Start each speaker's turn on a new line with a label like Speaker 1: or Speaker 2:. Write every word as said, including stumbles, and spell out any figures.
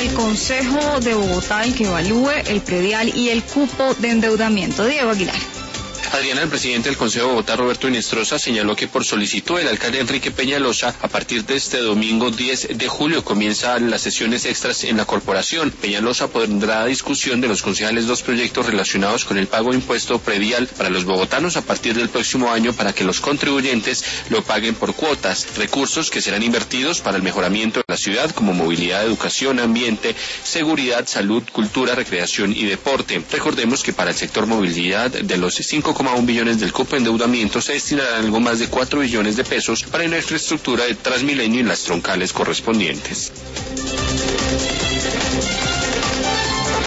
Speaker 1: el Consejo de Bogotá el que evalúe el predial y el cupo de endeudamiento. Diego Aguilar.
Speaker 2: Adriana, el presidente del Consejo de Bogotá, Roberto Inestrosa, señaló que por solicitud del alcalde Enrique Peñalosa, a partir de este domingo diez de julio comienzan las sesiones extras en la corporación. Peñalosa pondrá a discusión de los concejales dos proyectos relacionados con el pago de impuesto predial para los bogotanos a partir del próximo año para que los contribuyentes lo paguen por cuotas, recursos que serán invertidos para el mejoramiento de la ciudad como movilidad, educación, ambiente, seguridad, salud, cultura, recreación y deporte. Recordemos que para el sector movilidad, de los cinco coma uno billones del cupo de endeudamiento se destinarán algo más de cuatro billones de pesos para la infraestructura de Transmilenio y las troncales correspondientes.